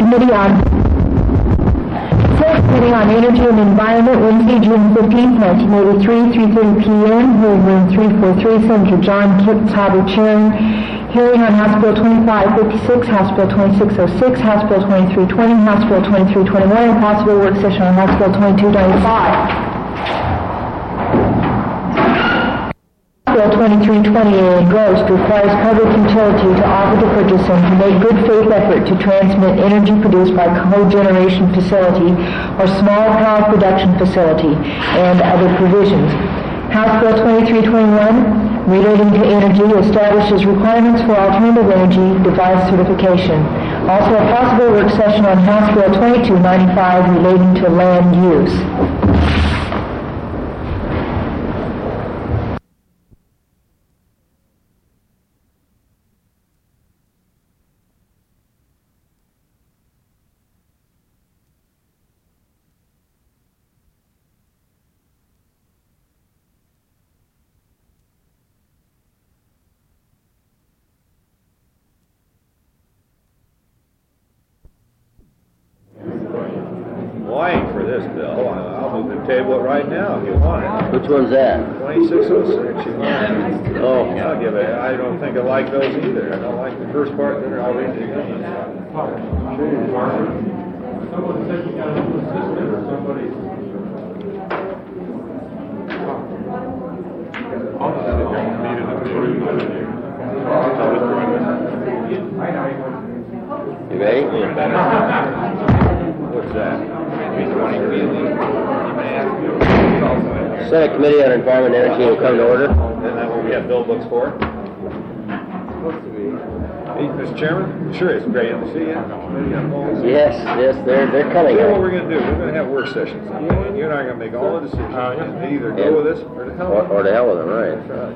Committee on Committee on Energy and Environment, Wednesday, June 15, 1983, 3:30 p.m., hearing room 343, Senator John Tauber chairing. Hearing on House Bill 2556, House Bill 2606, House Bill 2320, House Bill 2321, and possible work session on House Bill 2295. Bill 2320 engrossed requires public utility to offer to purchase and to make good faith effort to transmit energy produced by cogeneration facility or small power production facility and other provisions. House Bill 2321 relating to energy establishes requirements for alternative energy device certification. Also a possible work session on House Bill 2295 relating to land use. Bill. I'll move the table it right now if you want it. Which one's that? 2606. Oh. I'll give it. I don't think I like those either. I don't like the first part. Then I'll read it again. Someone said you got a new assistant or somebody. You ready? What's that? Senate Committee on Environment and Energy will come to order. Isn't that what we have bill books for? Hey, Mr. Chairman? Sure, it's great to see you. Yes, they're coming. Here's what we're going to do. We're going to have work sessions. And you and I are going to make all the decisions. And either go with us or to hell with them. Or to hell with them, right.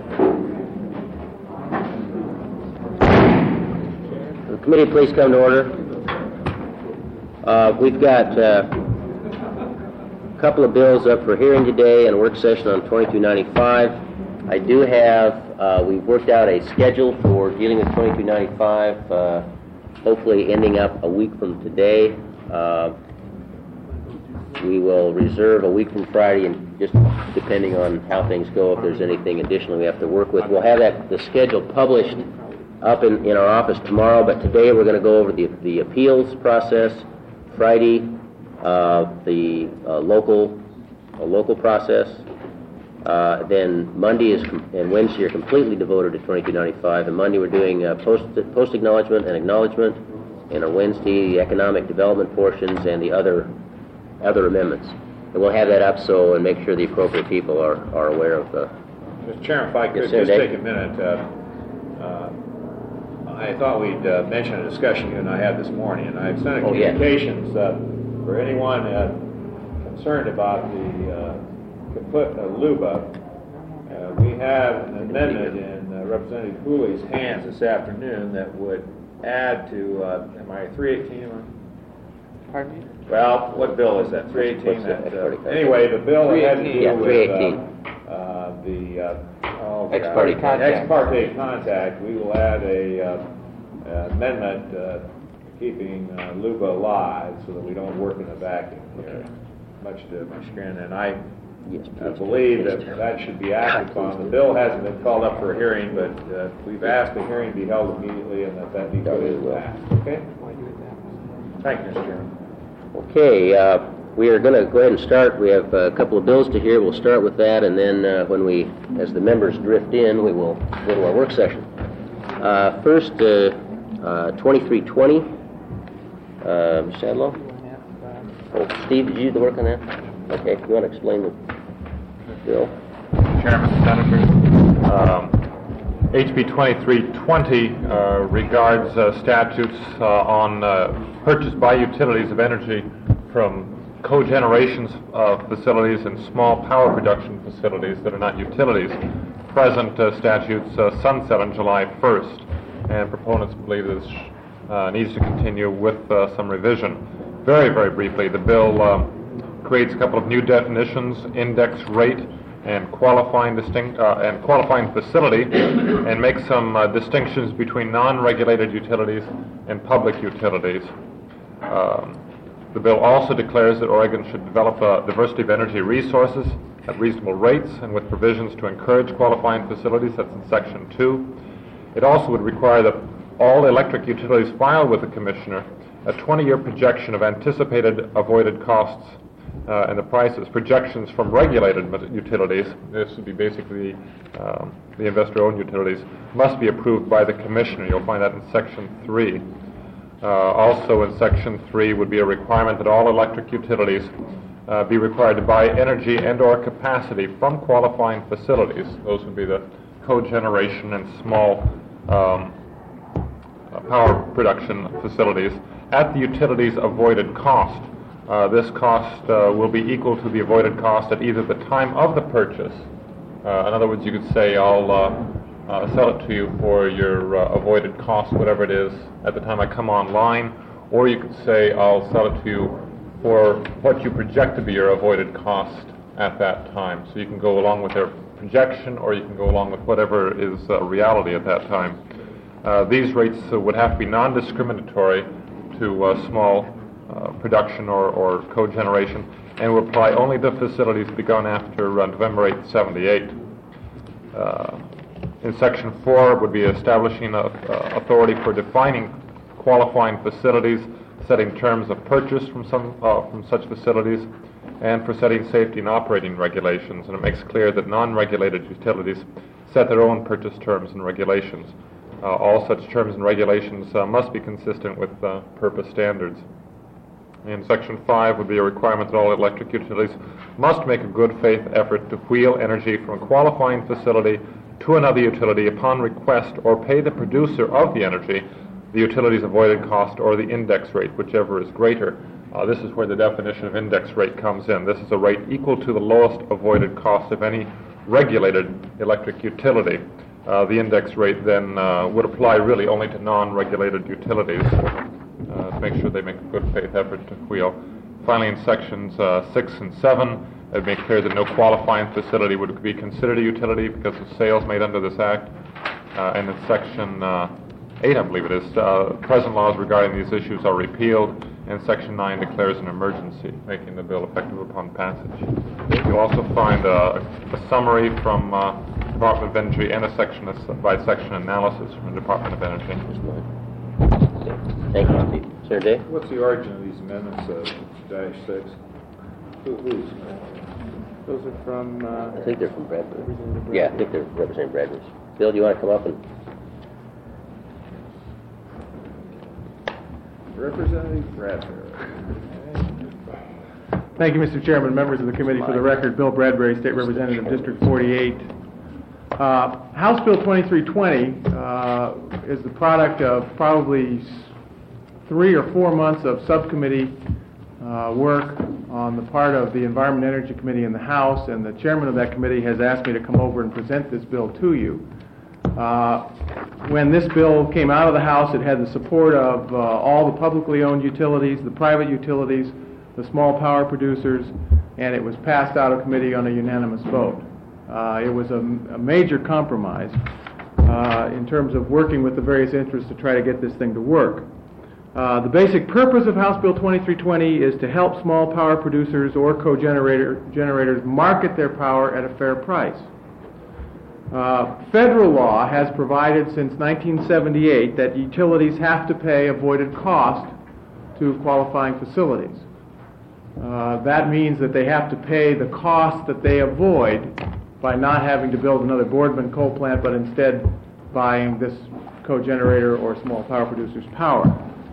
That's right. The committee, please come to order. We've got a couple of bills up for hearing today and a work session on 2295. I do have, we've worked out a schedule for dealing with 2295, hopefully ending up a week from today. We will reserve a week from Friday, and just depending on how things go, if there's anything additional we have to work with. We'll have the schedule published up in our office tomorrow, but today we're going to go over the appeals process. Friday, the local process. Then Monday and Wednesday are completely devoted to 2295. And Monday we're doing post acknowledgement and acknowledgement, and on Wednesday the economic development portions and the other amendments. And we'll have that up and make sure the appropriate people are aware of. Mr. Chairman, if I could just take a minute. I thought we'd mention a discussion you and I had this morning, and I've sent communications for anyone concerned about the LUBA. We have an amendment in Representative Cooley's hands this afternoon that would add to, am I 318? Pardon me? Well, what bill is that? 318? Anyway, the bill had to do with Ex parte contact. Ex parte contact. We will add a amendment keeping LUBA alive so that we don't work in a vacuum here. Much to my chagrin, and I believe that should be acted upon. The bill hasn't been called up for a hearing, but we've asked the hearing be held immediately and that be put into that. Okay? Thank you, Mr. Chairman. Okay. We are going to go ahead and start. We have a couple of bills to hear. We'll start with that, and then as the members drift in, we will go to our work session. First, 2320. Shadlow? Steve, did you do the work on that? Okay, you want to explain the bill? Chairman, Senators, HB 2320 regards statutes on purchase by utilities of energy from cogeneration facilities and small power production facilities that are not utilities. Present statutes sunset on July 1st, and proponents believe this needs to continue with some revision. Very, very briefly, the bill creates a couple of new definitions: index rate and qualifying facility, and makes some distinctions between non-regulated utilities and public utilities. The bill also declares that Oregon should develop a diversity of energy resources at reasonable rates and with provisions to encourage qualifying facilities. That's in Section 2. It also would require that all electric utilities file with the Commissioner a 20-year projection of anticipated avoided costs and the prices. Projections from regulated utilities, this would be basically the investor-owned utilities, must be approved by the Commissioner. You'll find that in Section 3. Also in Section 3 would be a requirement that all electric utilities be required to buy energy and or capacity from qualifying facilities. Those would be the cogeneration and small power production facilities at the utility's avoided cost. This cost will be equal to the avoided cost at either the time of the purchase. In other words, you could say, I'll sell it to you for your avoided cost, whatever it is, at the time I come online, or you could say, I'll sell it to you for what you project to be your avoided cost at that time. So you can go along with their projection, or you can go along with whatever is reality at that time. These rates would have to be non-discriminatory to small production or cogeneration, and will apply only to facilities begun after November 8, 78. In Section 4 would be establishing authority for defining qualifying facilities, setting terms of purchase from such facilities, and for setting safety and operating regulations. And it makes clear that non-regulated utilities set their own purchase terms and regulations. All such terms and regulations must be consistent with purpose standards. In Section 5 would be a requirement that all electric utilities must make a good faith effort to wheel energy from a qualifying facility to another utility upon request, or pay the producer of the energy the utility's avoided cost or the index rate, whichever is greater. This is where the definition of index rate comes in. This is a rate equal to the lowest avoided cost of any regulated electric utility. The index rate then would apply really only to non-regulated utilities to make sure they make a good faith effort to wheel. Finally, in Sections 6 and 7, it makes clear that no qualifying facility would be considered a utility because of sales made under this Act. And in Section 8, I believe it is, present laws regarding these issues are repealed, and Section 9 declares an emergency, making the bill effective upon passage. You'll also find a summary from Department of Energy and a section-by-section analysis from the Department of Energy. Thank you, Steve. Senator Day? What's the origin of these amendments, dash 6? Who's? Those are from... I think they're from Bradbury. Yeah, I think they're Representative Bradbury's. Bill, do you want to come up and... Representative Bradbury. Thank you, Mr. Chairman, members of the committee. For the record, Bill Bradbury, State Representative, District 48. House Bill 2320 is the product of probably 3 or 4 months of subcommittee work on the part of the Environment and Energy Committee in the House, and the chairman of that committee has asked me to come over and present this bill to you. When this bill came out of the House, it had the support of all the publicly owned utilities, the private utilities, the small power producers, and it was passed out of committee on a unanimous vote. It was a major compromise in terms of working with the various interests to try to get this thing to work. The basic purpose of House Bill 2320 is to help small power producers or generators market their power at a fair price. Federal law has provided since 1978 that utilities have to pay avoided cost to qualifying facilities. That means that they have to pay the cost that they avoid by not having to build another Boardman coal plant, but instead buying this cogenerator or small power producer's power.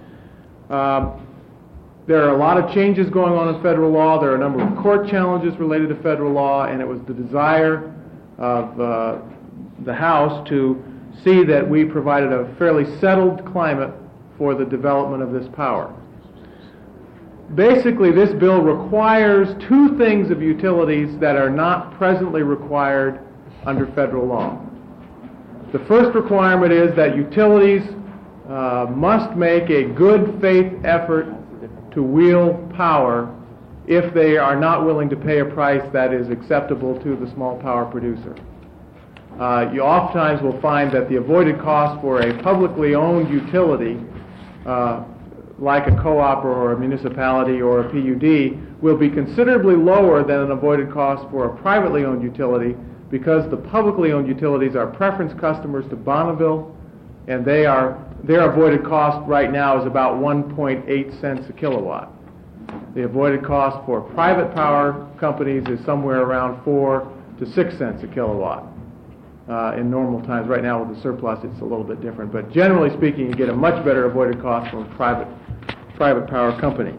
There are a lot of changes going on in federal law. There are a number of court challenges related to federal law, and it was the desire of the House to see that we provided a fairly settled climate for the development of this power. Basically, this bill requires 2 things of utilities that are not presently required under federal law. The first requirement is that utilities must make a good faith effort to wheel power if they are not willing to pay a price that is acceptable to the small power producer. You oftentimes will find that the avoided cost for a publicly owned utility like a co-op or a municipality or a PUD, will be considerably lower than an avoided cost for a privately owned utility, because the publicly owned utilities are preference customers to Bonneville, and their avoided cost right now is about 1.8 cents a kilowatt. The avoided cost for private power companies is somewhere around 4 to 6 cents a kilowatt in normal times. Right now with the surplus it's a little bit different, but generally speaking you get a much better avoided cost from a private power company.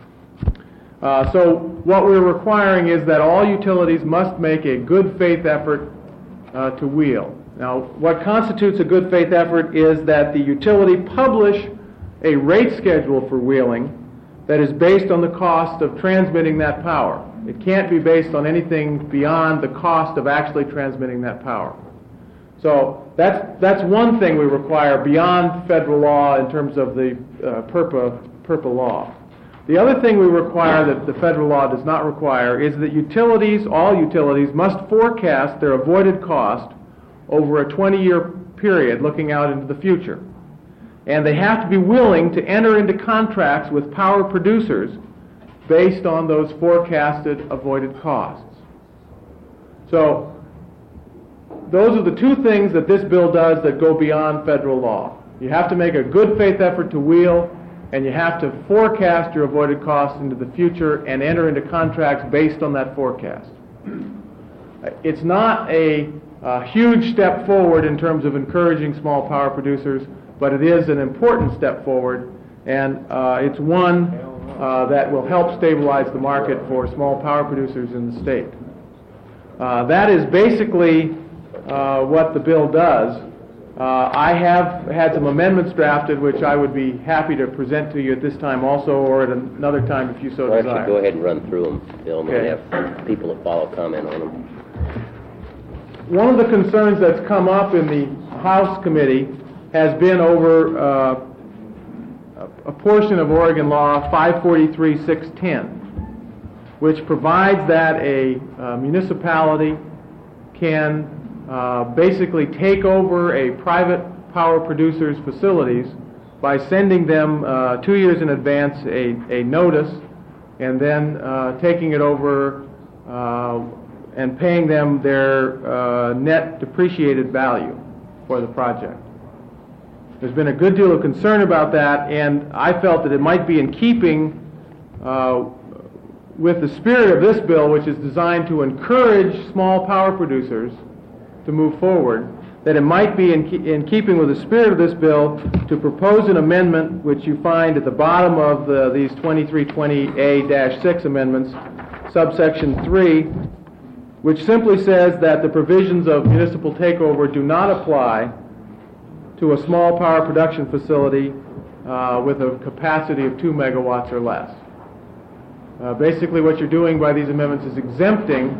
So what we're requiring is that all utilities must make a good faith effort to wheel. Now, what constitutes a good faith effort is that the utility publish a rate schedule for wheeling that is based on the cost of transmitting that power. It can't be based on anything beyond the cost of actually transmitting that power. So that's one thing we require beyond federal law in terms of the PURPA law. The other thing we require that the federal law does not require is that all utilities must forecast their avoided cost over a 20-year period looking out into the future. And they have to be willing to enter into contracts with power producers based on those forecasted avoided costs. So those are the two things that this bill does that go beyond federal law. You have to make a good faith effort to wheel, and you have to forecast your avoided costs into the future and enter into contracts based on that forecast. It's not a huge step forward in terms of encouraging small power producers, but it is an important step forward, and it's one that will help stabilize the market for small power producers in the state. That is basically what the bill does. I have had some amendments drafted, which I would be happy to present to you at this time also, or at another time if you so Why desire. don't you go ahead and run through them, Bill, and Okay. we'll have people to follow comment on them. One of the concerns that's come up in the House committee has been over a portion of Oregon law 543-610, which provides that a municipality can basically take over a private power producer's facilities by sending them 2 years in advance a notice, and then taking it over and paying them their net depreciated value for the project. There's been a good deal of concern about that, and I felt that it might be in keeping with the spirit of this bill, which is designed to encourage small power producers to move forward, that it might be in keeping with the spirit of this bill to propose an amendment which you find at the bottom of these 2320A-6 amendments, subsection 3, which simply says that the provisions of municipal takeover do not apply to a small power production facility with a capacity of 2 megawatts or less. Basically what you're doing by these amendments is exempting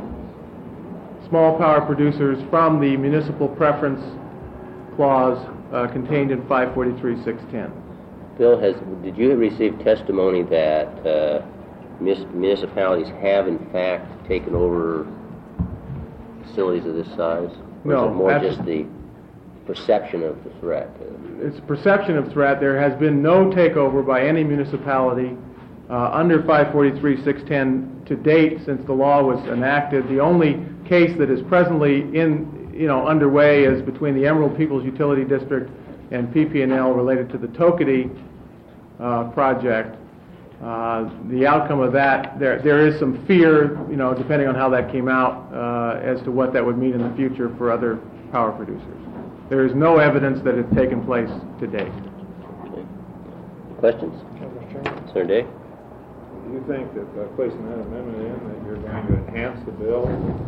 small power producers from the municipal preference clause contained in 543-610. Bill, did you receive testimony that municipalities have in fact taken over facilities of this size? Or No, is it more just the perception of the threat? It's perception of threat. There has been no takeover by any municipality under 543-610 to date since the law was enacted. The only case that is presently underway is between the Emerald Peoples Utility District and PP&L related to the Toketee project. The outcome of that, there is some fear, depending on how that came out, as to what that would mean in the future for other power producers. There is no evidence that it's taken place to date. Okay. Questions? Senator Day? Do you think that by placing that amendment in, that you're going to enhance the bill,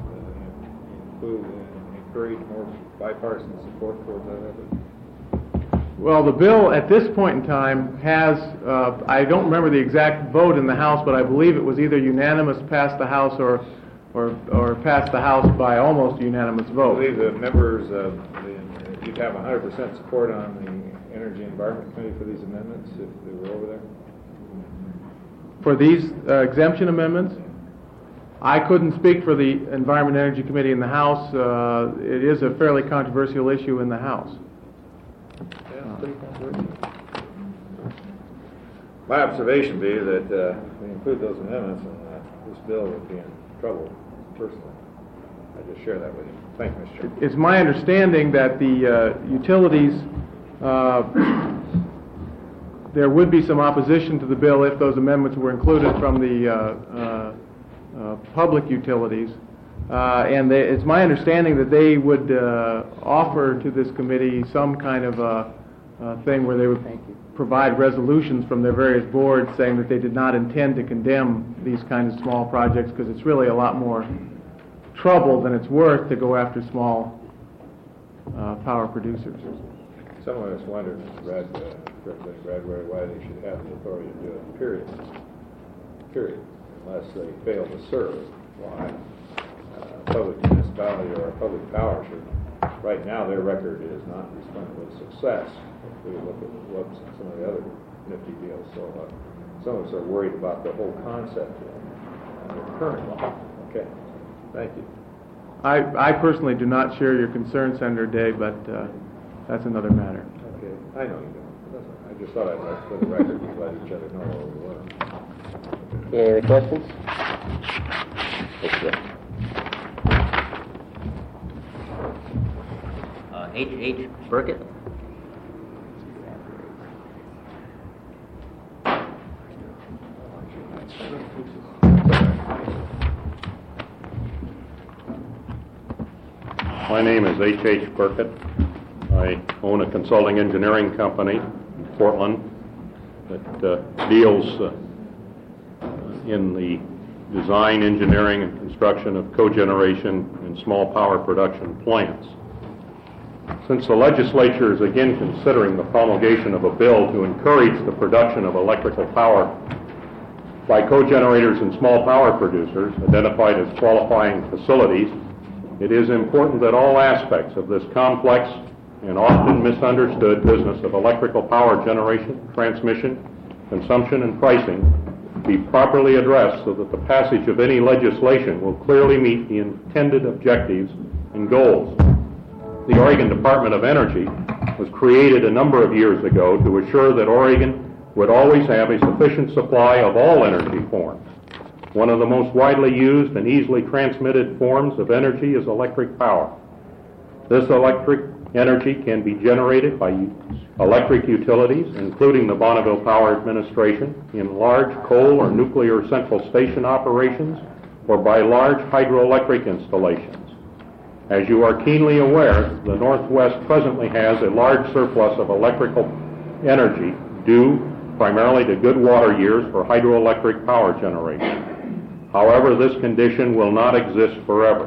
include and encourage more bipartisan support for that effort? Well, the bill at this point in time has, I don't remember the exact vote in the House, but I believe it was either unanimous past the House or passed the House by almost a unanimous I vote. believe the members, you'd have 100% support on the Energy and Environment Committee for these amendments if they were over there? For these exemption amendments, I couldn't speak for the Environment and Energy Committee in the House. It is a fairly controversial issue in the House. My observation be that if we include those amendments, and this bill would be in trouble personally. I just share that with you. Thank you, Mr. Chairman. It's my understanding that the utilities, there would be some opposition to the bill if those amendments were included from the public utilities. And it's my understanding that they would offer to this committee some kind of a thing where they would provide resolutions from their various boards saying that they did not intend to condemn these kinds of small projects, because it's really a lot more trouble than it's worth to go after small power producers. Some of us wondered, Representative Bradbury, why they should have the authority to do it, period, unless they fail to serve. Why? Public municipality or a public power should, right now their record is not responding with success. If we look at what's some of the other nifty deals, so some of us are worried about the whole concept of the current law. Okay, thank you. I personally do not share your concern, Senator Day, but that's another matter. Okay, I know you don't. I just thought I'd let for the record we let each other know where we were. Any other questions? Thank you. H. Burkett. My name is H. Burkett. I own a consulting engineering company in Portland that deals in the design, engineering, and construction of cogeneration and small power production plants. Since the legislature is again considering the promulgation of a bill to encourage the production of electrical power by cogenerators and small power producers identified as qualifying facilities, it is important that all aspects of this complex and often misunderstood business of electrical power generation, transmission, consumption, and pricing be properly addressed so that the passage of any legislation will clearly meet the intended objectives and goals. The Oregon Department of Energy was created a number of years ago to assure that Oregon would always have a sufficient supply of all energy forms. One of the most widely used and easily transmitted forms of energy is electric power. This electric energy can be generated by electric utilities, including the Bonneville Power Administration, in large coal or nuclear central station operations, or by large hydroelectric installations. As you are keenly aware, the Northwest presently has a large surplus of electrical energy due primarily to good water years for hydroelectric power generation. However, this condition will not exist forever.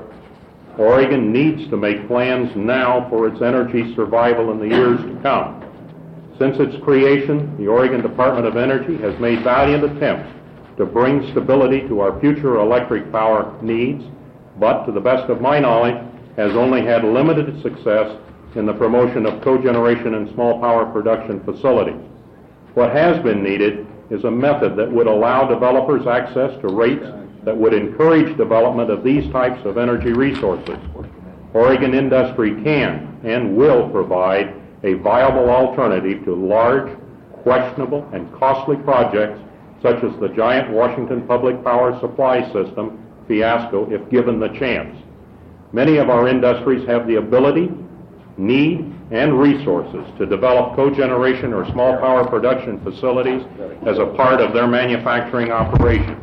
Oregon needs to make plans now for its energy survival in the years to come. Since its creation, the Oregon Department of Energy has made valiant attempts to bring stability to our future electric power needs, but to the best of my knowledge, has only had limited success in the promotion of cogeneration and small power production facilities. What has been needed is a method that would allow developers access to rates that would encourage development of these types of energy resources. Oregon industry can and will provide a viable alternative to large, questionable, and costly projects such as the giant Washington Public Power Supply System fiasco if given the chance. Many of our industries have the ability, need, and resources to develop cogeneration or small power production facilities as a part of their manufacturing operations.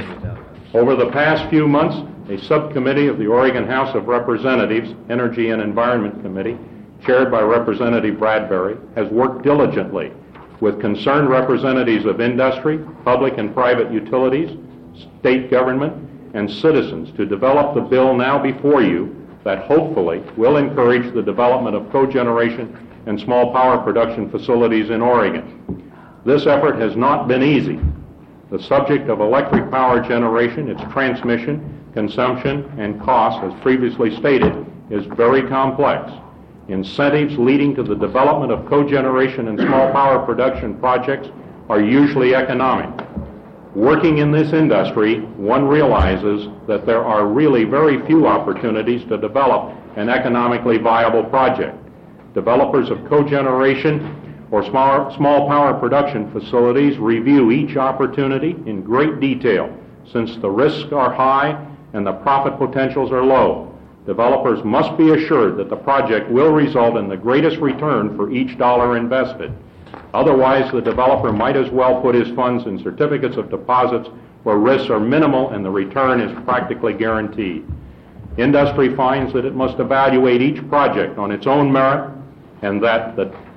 Over the past few months, a subcommittee of the Oregon House of Representatives, Energy and Environment Committee, chaired by Representative Bradbury, has worked diligently with concerned representatives of industry, public and private utilities, state government, and citizens to develop the bill now before you that hopefully will encourage the development of cogeneration and small power production facilities in Oregon. This effort has not been easy. The subject of electric power generation, its transmission, consumption, and cost, as previously stated, is very complex. Incentives leading to the development of cogeneration and small power production projects are usually economic. Working in this industry, one realizes that there are really very few opportunities to develop an economically viable project. Developers of cogeneration or small power production facilities review each opportunity in great detail, since the risks are high and the profit potentials are low. Developers must be assured that the project will result in the greatest return for each dollar invested. Otherwise, the developer might as well put his funds in certificates of deposits where risks are minimal and the return is practically guaranteed. Industry finds that it must evaluate each project on its own merit, and that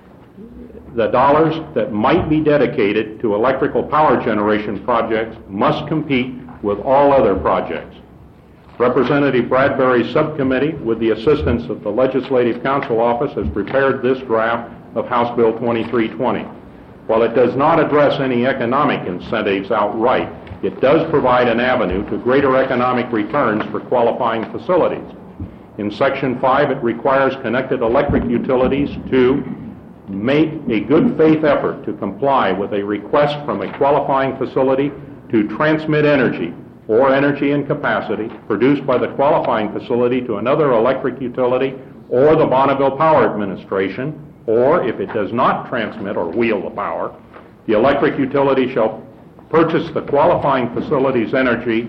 the dollars that might be dedicated to electrical power generation projects must compete with all other projects. Representative Bradbury's subcommittee, with the assistance of the Legislative Counsel Office, has prepared this draft of House Bill 2320. While it does not address any economic incentives outright, it does provide an avenue to greater economic returns for qualifying facilities. In Section 5, it requires connected electric utilities to make a good faith effort to comply with a request from a qualifying facility to transmit energy or energy in capacity produced by the qualifying facility to another electric utility or the Bonneville Power Administration, or if it does not transmit or wheel the power, the electric utility shall purchase the qualifying facility's energy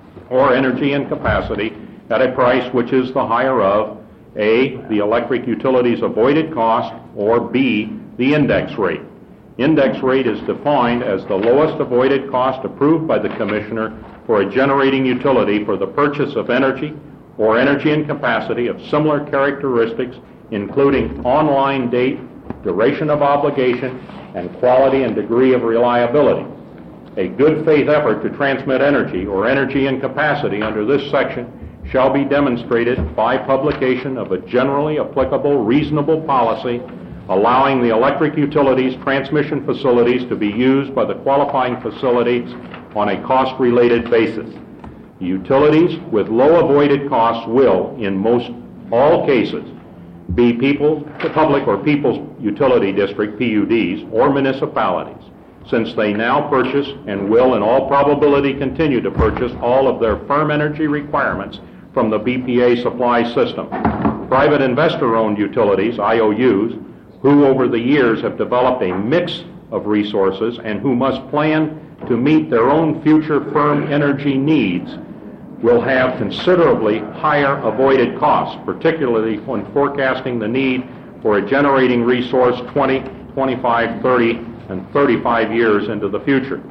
or energy in capacity at a price which is the higher of A, the electric utility's avoided cost, or B, the index rate. Index rate is defined as the lowest avoided cost approved by the Commissioner for a generating utility for the purchase of energy or energy in capacity of similar characteristics, including online date, duration of obligation, and quality and degree of reliability. A good faith effort to transmit energy or energy in capacity under this section shall be demonstrated by publication of a generally applicable reasonable policy allowing the electric utilities transmission facilities to be used by the qualifying facilities on a cost-related basis. Utilities with low avoided costs will, in most all cases, be public or people's utility district, PUDs, or municipalities, since they now purchase and will in all probability continue to purchase all of their firm energy requirements from the BPA supply system. Private investor-owned utilities, IOUs, who over the years have developed a mix of resources and who must plan to meet their own future firm energy needs, will have considerably higher avoided costs, particularly when forecasting the need for a generating resource 20, 25, 30, and 35 years into the future.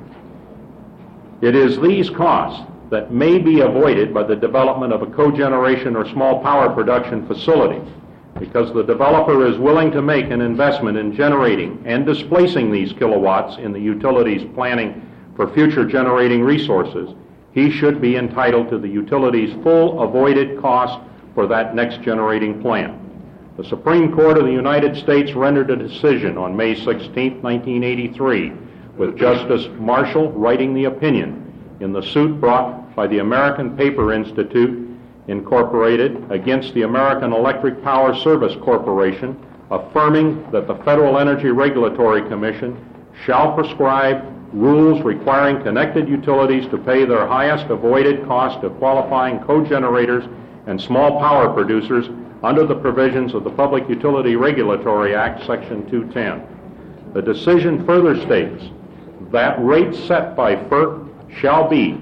It is these costs that may be avoided by the development of a cogeneration or small power production facility, because the developer is willing to make an investment in generating and displacing these kilowatts in the utility's planning for future generating resources. He should be entitled to the utility's full avoided cost for that next generating plant. The Supreme Court of the United States rendered a decision on May 16, 1983, with Justice Marshall writing the opinion in the suit brought by the American Paper Institute, Incorporated, against the American Electric Power Service Corporation, affirming that the Federal Energy Regulatory Commission shall prescribe rules requiring connected utilities to pay their highest avoided cost to qualifying cogenerators and small power producers under the provisions of the Public Utility Regulatory Act, Section 210. The decision further states that rates set by FERC shall be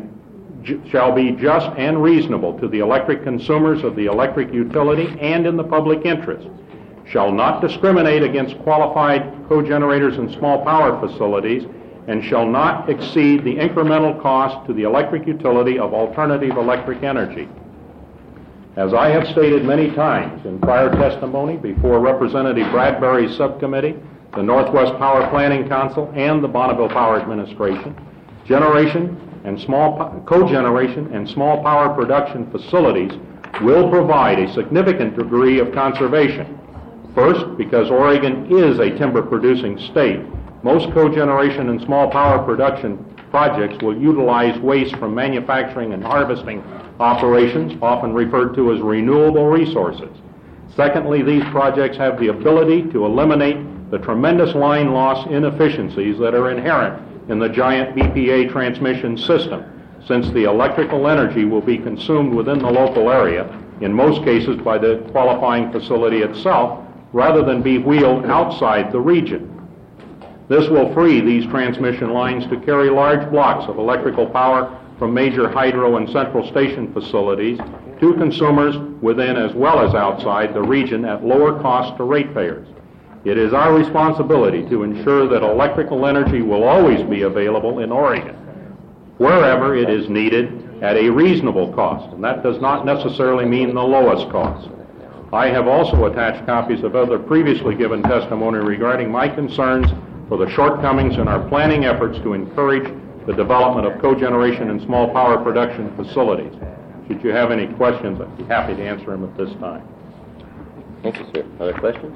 just and reasonable to the electric consumers of the electric utility and in the public interest, shall not discriminate against qualified cogenerators and small power facilities, and shall not exceed the incremental cost to the electric utility of alternative electric energy. As I have stated many times in prior testimony before Representative Bradbury's subcommittee, the Northwest Power Planning Council, and the Bonneville Power Administration, cogeneration and small power production facilities will provide a significant degree of conservation. First, because Oregon is a timber-producing state, most cogeneration and small power production projects will utilize waste from manufacturing and harvesting operations, often referred to as renewable resources. Secondly, these projects have the ability to eliminate the tremendous line loss inefficiencies that are inherent in the giant BPA transmission system, since the electrical energy will be consumed within the local area, in most cases by the qualifying facility itself, rather than be wheeled outside the region. This will free these transmission lines to carry large blocks of electrical power from major hydro and central station facilities to consumers within as well as outside the region at lower cost to ratepayers. It is our responsibility to ensure that electrical energy will always be available in Oregon, wherever it is needed at a reasonable cost, and that does not necessarily mean the lowest cost. I have also attached copies of other previously given testimony regarding my concerns for the shortcomings in our planning efforts to encourage the development of cogeneration and small power production facilities. Should you have any questions, I'd be happy to answer them at this time. Thank you, sir. Other questions?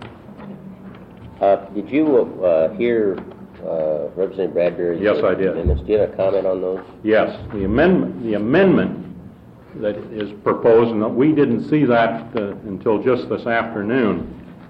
Did you hear Representative Bradbury's Yes, I did. amendments? Do you have a comment on those? Yes, the amendment that is proposed, and we didn't see that until just this afternoon,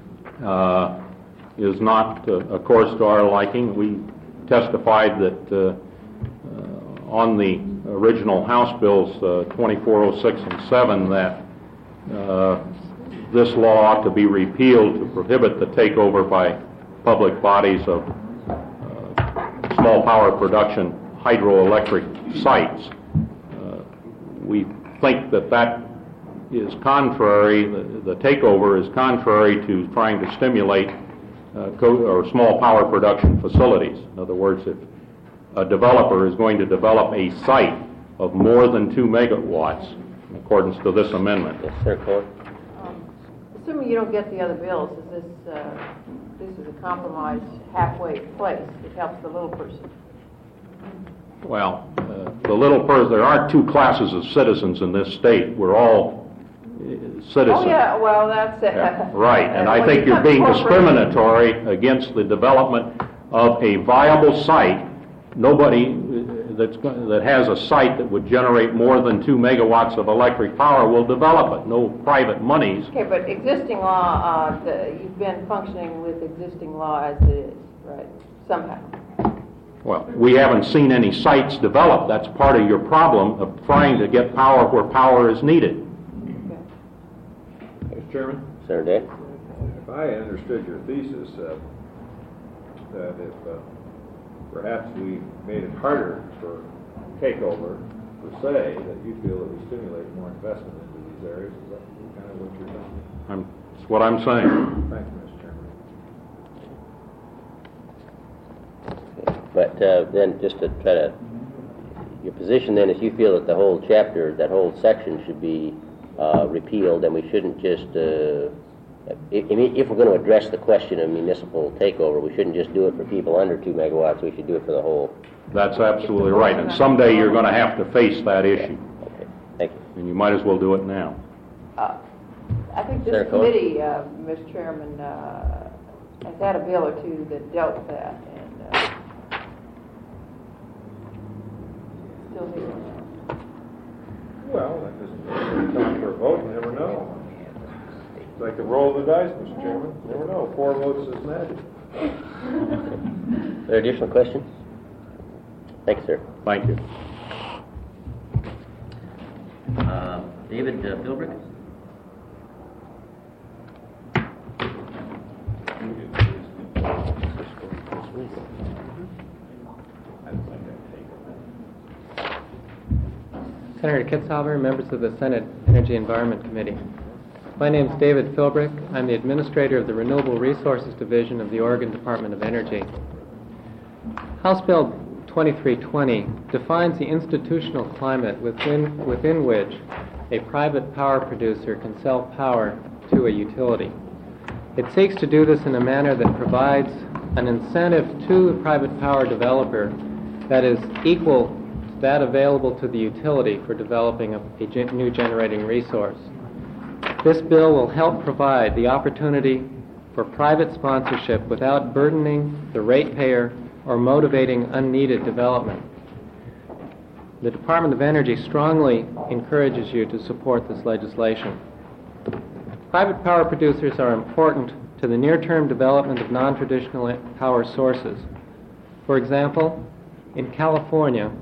is not, of course, to our liking. We testified that on the original House bills 2406 and 7 that this law ought to be repealed to prohibit the takeover by public bodies of small power production hydroelectric sites. We think that that is contrary, the takeover is contrary to trying to stimulate or small power production facilities. In other words, if a developer is going to develop a site of more than 2 megawatts, in accordance to this amendment. Yes, sir, Cole. Assuming you don't get the other bills, is this is a compromise halfway place that helps the little person? Well, the little person, there are 2 classes of citizens in this state. We're all citizens. Oh, yeah, well, that's it. Yeah, right, and I think you're being discriminatory against the development of a viable site. Nobody that has a site that would generate more than 2 megawatts of electric power will develop it. No private monies. Okay, but existing law, you've been functioning with existing law as it is, right, somehow. Well, we haven't seen any sites developed. That's part of your problem of trying to get power where power is needed. Mr. Chairman? Senator Day? If I understood your thesis, that if perhaps we made it harder for takeover, per se, that you feel it would stimulate more investment into these areas, is that kind of what you're telling me? That's what I'm saying. Thank you, Mr. Chairman. But then, just to try to, your position then is you feel that the whole chapter, that whole section should be repealed, and we shouldn't just, if we're going to address the question of municipal takeover, we shouldn't just do it for people under 2 megawatts, we should do it for the whole. That's absolutely right, and someday you're going to have to face that issue. Okay, thank you. And you might as well do it now. I think this Senator committee, Mr. Chairman, has had a bill or 2 that dealt with that, and still here. Well, that doesn't mean it's time for a vote. You never know. It's like the roll of the dice, Mr. Chairman. You never know. 4 votes is magic. Are there additional questions? Thank you, sir. Thank you. David Philbrick? Senator Kitzhaber, members of the Senate Energy Environment Committee. My name is David Philbrick. I'm the administrator of the Renewable Resources Division of the Oregon Department of Energy. House Bill 2320 defines the institutional climate within which a private power producer can sell power to a utility. It seeks to do this in a manner that provides an incentive to the private power developer that is equal to that available to the utility for developing a new generating resource. This bill will help provide the opportunity for private sponsorship without burdening the ratepayer or motivating unneeded development. The Department of Energy strongly encourages you to support this legislation. Private power producers are important to the near-term development of non-traditional power sources. For example, in California,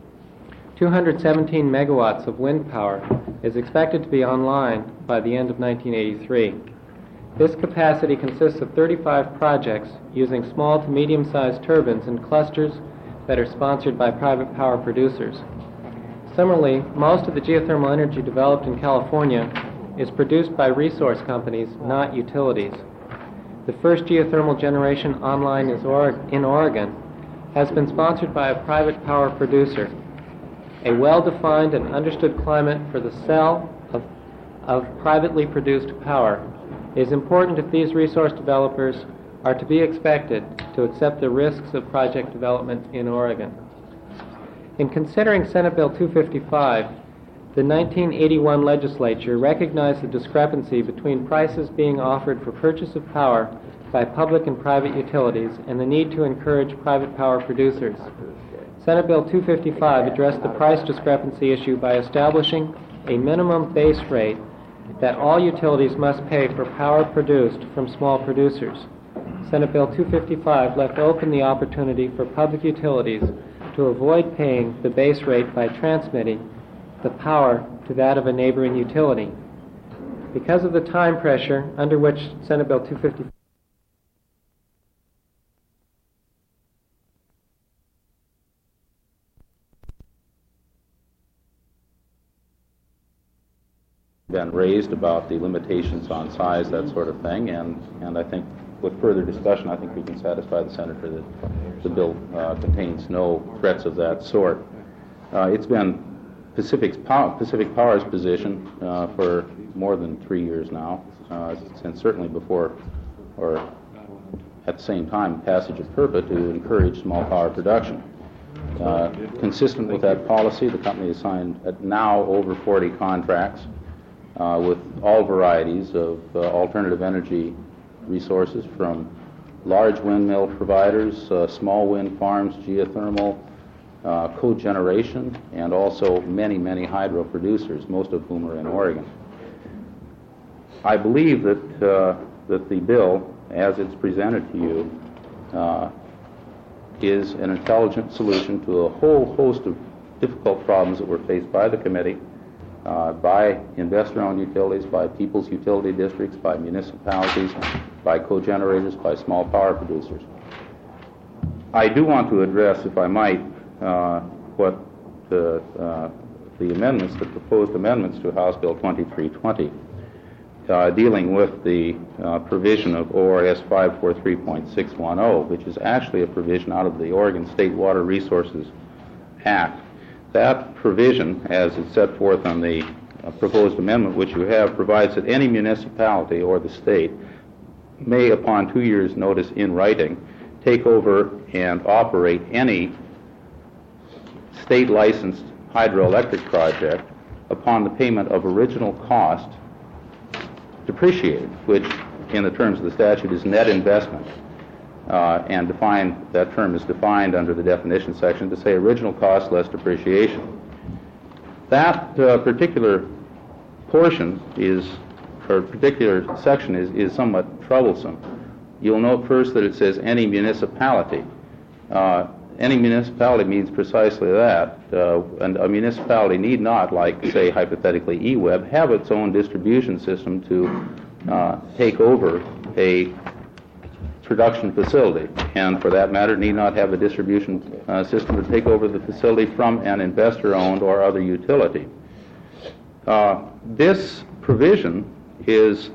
217 megawatts of wind power is expected to be online by the end of 1983. This capacity consists of 35 projects using small to medium-sized turbines in clusters that are sponsored by private power producers. Similarly, most of the geothermal energy developed in California is produced by resource companies, not utilities. The first geothermal generation online in Oregon has been sponsored by a private power producer. A well-defined and understood climate for the sale of privately produced power is important if these resource developers are to be expected to accept the risks of project development in Oregon. In considering Senate Bill 255, the 1981 legislature recognized the discrepancy between prices being offered for purchase of power by public and private utilities and the need to encourage private power producers. Senate Bill 255 addressed the price discrepancy issue by establishing a minimum base rate that all utilities must pay for power produced from small producers. Senate Bill 255 left open the opportunity for public utilities to avoid paying the base rate by transmitting the power to that of a neighboring utility. Because of the time pressure under which Senate Bill 255 been raised about the limitations on size, that sort of thing, and I think with further discussion, I think we can satisfy the Senator that the bill contains no threats of that sort. It's been Pacific Power's position for more than 3 years now, and certainly before or at the same time passage of PURPA to encourage small power production. Consistent with that policy, the company has signed now over 40 contracts with all varieties of alternative energy resources, from large windmill providers, small wind farms, geothermal, cogeneration, and also many, many hydro producers, most of whom are in Oregon. I believe that the bill, as it's presented to you, is an intelligent solution to a whole host of difficult problems that were faced by the committee, by investor-owned utilities, by people's utility districts, by municipalities, by cogenerators, by small power producers. I do want to address, if I might, what the amendments, the proposed amendments to House Bill 2320, dealing with the provision of ORS 543.610, which is actually a provision out of the Oregon State Water Resources Act. That provision, as it's set forth on the proposed amendment which you have, provides that any municipality or the state may, upon 2 years' notice in writing, take over and operate any state-licensed hydroelectric project upon the payment of original cost depreciated, which in the terms of the statute is net investment. And that term is defined under the definition section to say original cost less depreciation. That particular portion particular section is somewhat troublesome. You'll note first that it says any municipality. Any municipality means precisely that. And a municipality need not, like, say, hypothetically, eWeb, have its own distribution system to take over a production facility, and for that matter need not have a distribution system to take over the facility from an investor-owned or other utility. This provision is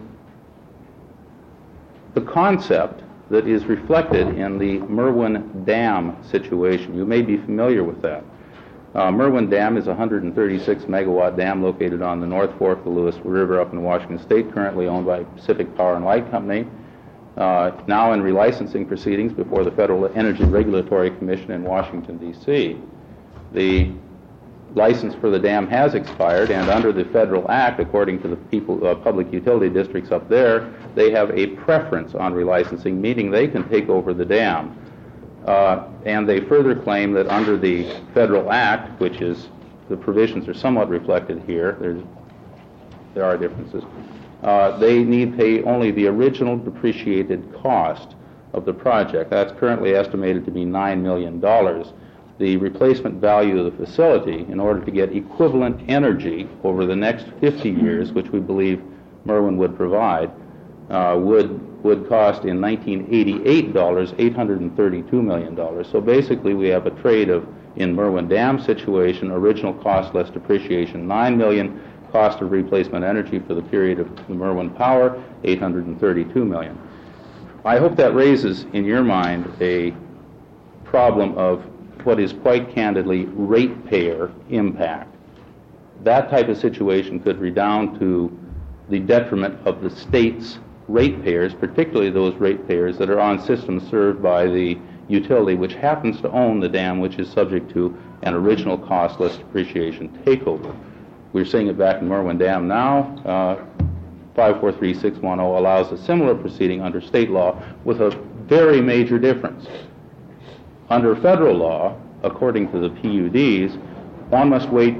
the concept that is reflected in the Merwin Dam situation. You may be familiar with that. Merwin Dam is a 136 megawatt dam located on the North Fork of the Lewis River up in Washington State, currently owned by Pacific Power and Light Company. Now in relicensing proceedings before the Federal Energy Regulatory Commission in Washington, D.C. The license for the dam has expired, and under the federal act, according to the public utility districts up there, they have a preference on relicensing, meaning they can take over the dam. And they further claim that under the federal act, which is, the provisions are somewhat reflected here, there are differences, they need pay only the original depreciated cost of the project. That's currently estimated to be $9 million. The replacement value of the facility, in order to get equivalent energy over the next 50 years, which we believe Merwin would provide, would cost in 1988 dollars $832 million. So basically, we have a trade of, in Merwin Dam situation, original cost less depreciation $9 million, cost of replacement energy for the period of the Merwin Power $832 million. I hope that raises in your mind a problem of what is quite candidly ratepayer impact. That type of situation could redound to the detriment of the state's ratepayers, particularly those ratepayers that are on systems served by the utility which happens to own the dam, which is subject to an original cost less depreciation takeover. We're seeing it back in Merwin Dam now. 543610 allows a similar proceeding under state law with a very major difference. Under federal law, according to the PUDs, one must wait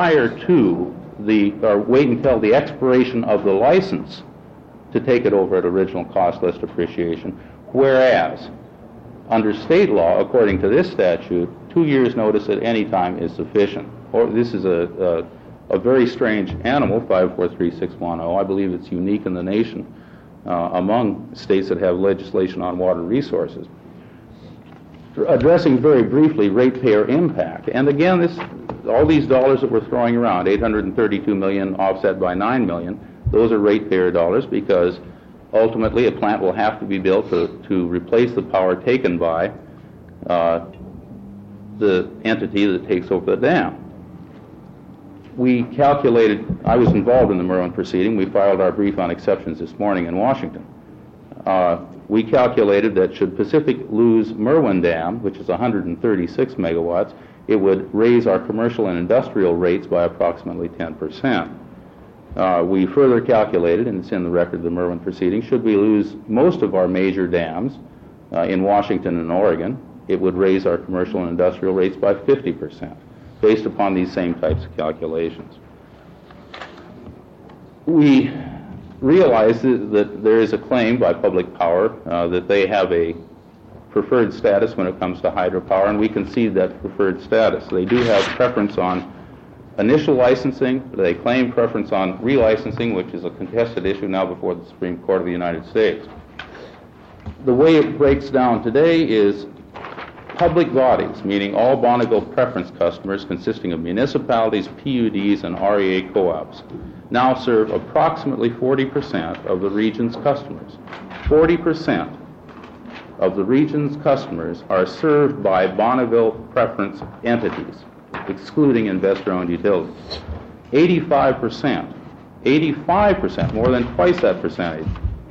wait until the expiration of the license to take it over at original cost less depreciation, whereas under state law, according to this statute, 2 years' notice at any time is sufficient. Or this is a very strange animal, 543610. I believe it's unique in the nation among states that have legislation on water resources. Addressing very briefly ratepayer impact, and again, all these dollars that we're throwing around, $832 million offset by $9 million, those are ratepayer dollars because ultimately a plant will have to be built to replace the power taken by the entity that takes over the dam. We calculated, I was involved in the Merwin proceeding, we filed our brief on exceptions this morning in Washington. We calculated that should Pacific lose Merwin Dam, which is 136 megawatts, it would raise our commercial and industrial rates by approximately 10%. We further calculated, and it's in the record of the Merwin proceeding, should we lose most of our major dams in Washington and Oregon, it would raise our commercial and industrial rates by 50%, based upon these same types of calculations. We realize that there is a claim by Public Power that they have a preferred status when it comes to hydropower, and we concede that preferred status. They do have preference on initial licensing. They claim preference on relicensing, which is a contested issue now before the Supreme Court of the United States. The way it breaks down today is public bodies, meaning all Bonneville preference customers consisting of municipalities, PUDs, and REA co-ops, now serve approximately 40% of the region's customers. 40% of the region's customers are served by Bonneville preference entities, excluding investor-owned utilities. 85%, more than twice that percentage,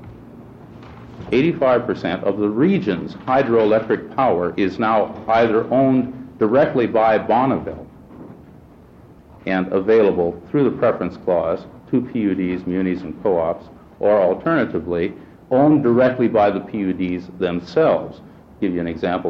85% of the region's hydroelectric power is now either owned directly by Bonneville and available through the preference clause to PUDs, munis, and co-ops, or alternatively, owned directly by the PUDs themselves. I'll give you an example.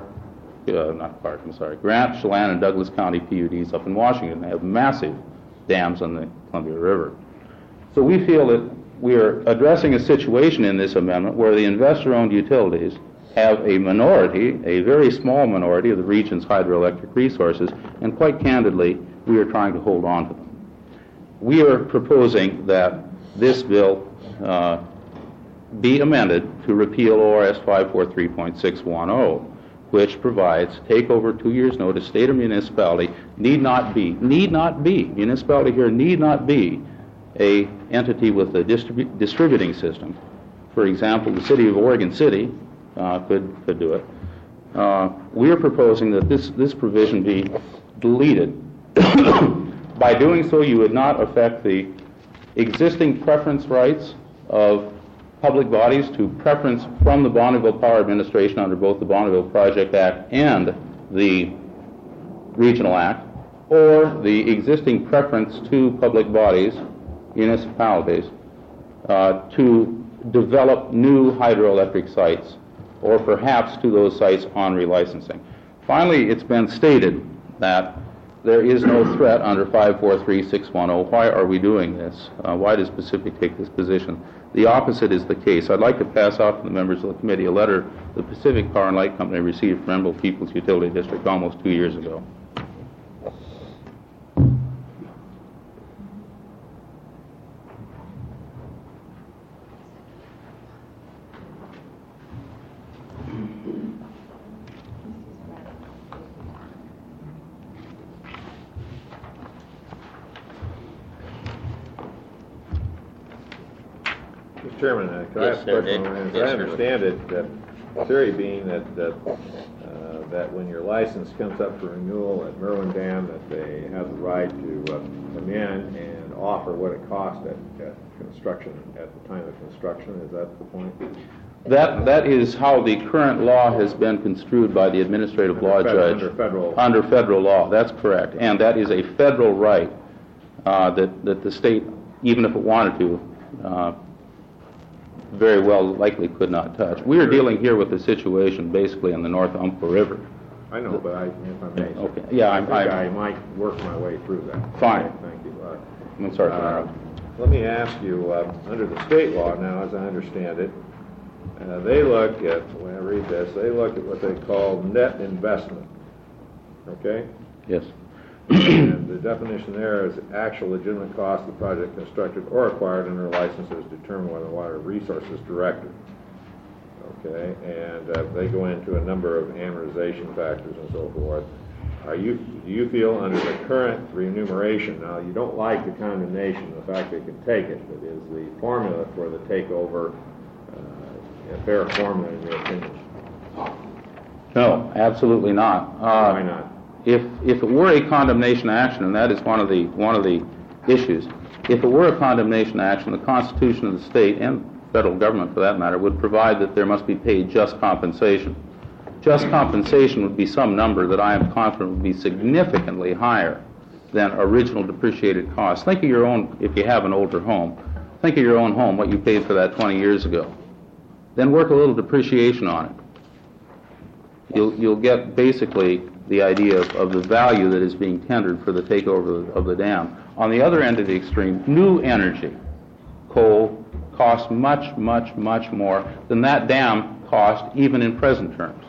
Grant, Chelan, and Douglas County PUDs up in Washington have massive dams on the Columbia River. So we feel that we are addressing a situation in this amendment where the investor-owned utilities have a minority, a very small minority of the region's hydroelectric resources, and quite candidly, we are trying to hold on to them. We are proposing that this bill be amended to repeal ORS 543.610, which provides takeover 2 years notice. State or municipality municipality here need not be a entity with a distributing system. For example, the city of Oregon City could do it. We are proposing that this provision be deleted. By doing so, you would not affect the existing preference rights of public bodies to preference from the Bonneville Power Administration under both the Bonneville Project Act and the Regional Act, or the existing preference to public bodies, municipalities, to develop new hydroelectric sites, or perhaps to those sites on relicensing. Finally, it's been stated that there is no threat under 543.610. Why are we doing this? Why does Pacific take this position? The opposite is the case. I'd like to pass out to the members of the committee a letter the Pacific Power and Light Company received from Emerald Peoples Utility District almost 2 years ago. Mr. Chairman, could I Yes, ask a sir, question? Dick. As Yes, I sir. understand it, the theory being that when your license comes up for renewal at Merwin Dam, that they have the right to come in and offer what it cost at construction, at the time of construction. Is that the point? That is how the current law has been construed by the administrative law judge. Under federal law, that's correct. And that is a federal right that the state, even if it wanted to, very well likely could not touch. We are dealing here with a situation basically on the North Umpqua River. I know, but if I may, Okay. Yeah, I think I might work my way through that. Fine. Okay, thank you. I'm sorry for interrupting. Let me ask you, under the state law now, as I understand it, they look at, when I read this, they look at what they call net investment, okay? Yes. And the definition there is actual legitimate cost of the project constructed or acquired under licenses determined by the Water Resources Director, okay? And they go into a number of amortization factors and so forth. Do you feel under the current remuneration, now you don't like the condemnation, the fact they can take it, but is the formula for the takeover a fair formula in your opinion? No, absolutely not. Why not? If it were a condemnation action, and that is one of the issues, if it were a condemnation action, the Constitution of the state and federal government, for that matter, would provide that there must be paid just compensation. Just compensation would be some number that I am confident would be significantly higher than original depreciated costs. Think of your own, if you have an older home, think of your own home, what you paid for that 20 years ago. Then work a little depreciation on it. You'll get basically the idea of the value that is being tendered for the takeover of the dam. On the other end of the extreme, new energy, coal, costs much, much, much more than that dam cost even in present terms.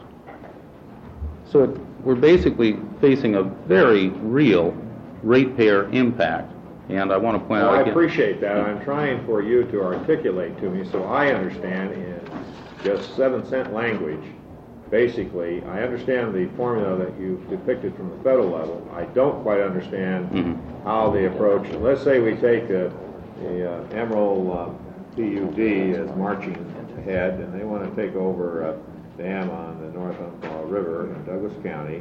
So we're basically facing a very real ratepayer impact. And I want to point out I again... appreciate that. I'm trying for you to articulate to me so I understand in just 7-cent language. Basically, I understand the formula that you've depicted from the federal level. I don't quite understand how they approach. Let's say we take the Emerald PUD as marching ahead, and they want to take over a dam on the North Umpqua River in Douglas County.